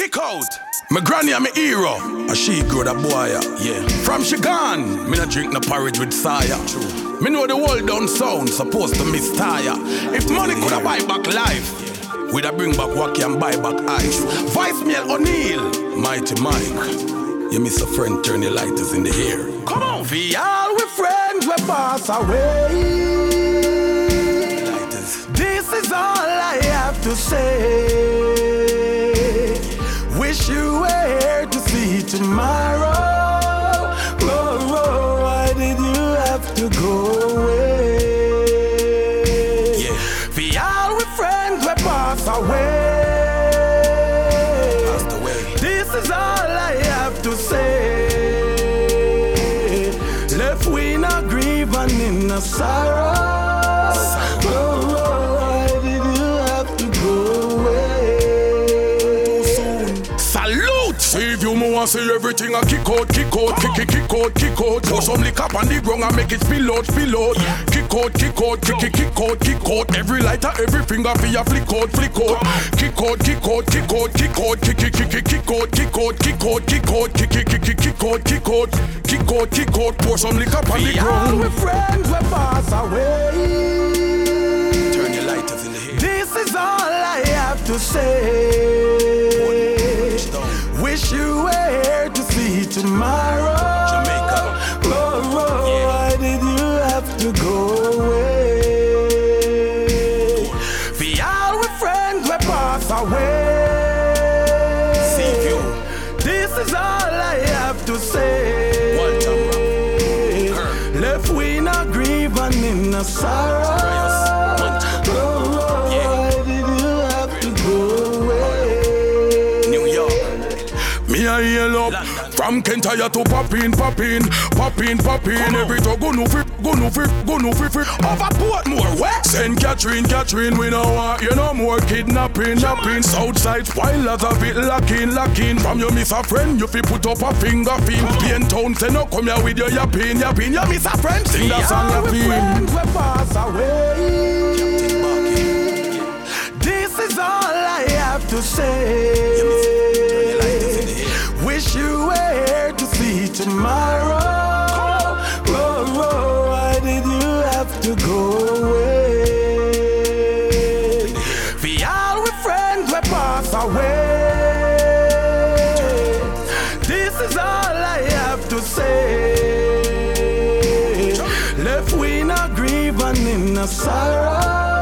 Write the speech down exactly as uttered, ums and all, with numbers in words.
Kick out. My granny and my hero. A she grow that boy, yeah. From she gone, me not drink no porridge with sire. True. Me know the world down sound, supposed to miss tire. If money coulda buy back life, yeah, we'da bring back wacky and buy back ice. Vice Mail O'Neal, Mighty Mike. You miss a friend, turn your lighters in the air. Come on, for all we friends we pass away. Lighters. This is all I have to say. Wish you were here to see tomorrow. Oh, oh, why did you have to go away? Yeah. For all we friends we pass away. Passed away. This is all I have to say. Left we not grieve and in a sorrow. Oh, oh, why did you have to go away? Salute! Save you more, say everything I kick out, kick out, kick it, kick out, kick out. Pour some liquor up on the ground and make it spill out, spill out. Kick out, kick out, kick it, kick out, kick out. Every lighter, every finger for your flick out, flick out. Kick out, kick out, kick out, kick out, kick it, kick it, kick out, kick out, kick out, kick out, kick it, kick it, kick out, kick out, kick out, kick out. Pour some liquor up on the ground. We friends we pass away. Turn your lighters in the hair. This is all I have to say. Wish you were here to see tomorrow. Jamaica. Oh, oh, yeah. Why did you have to go away? For all we friends we pass away. See you. This is all I have to say. Left we not grieve and in a sorrow. Oh, oh, yeah. Why did you have to go away? New York. Me a yell up from Kentire to Papin, Papin, Papin, Papin. Every to go no fit, go no fit, go no fit, fit. Over Portmore, where? Saint Catherine, Catherine. We no want you no more kidnapping, napping. Southside spoilers of it locking, locking. From you miss a friend, you fi put up a finger pin. Pain town say no come here with your yapping, yapping. You miss a friend, sing that song yapping. Friends we pass away. This is all I have to say. Wish you were here to see tomorrow. Oh, oh, why did you have to go away? For all we friends we pass away. This is all I have to say. Left we not grieve and in a sorrow.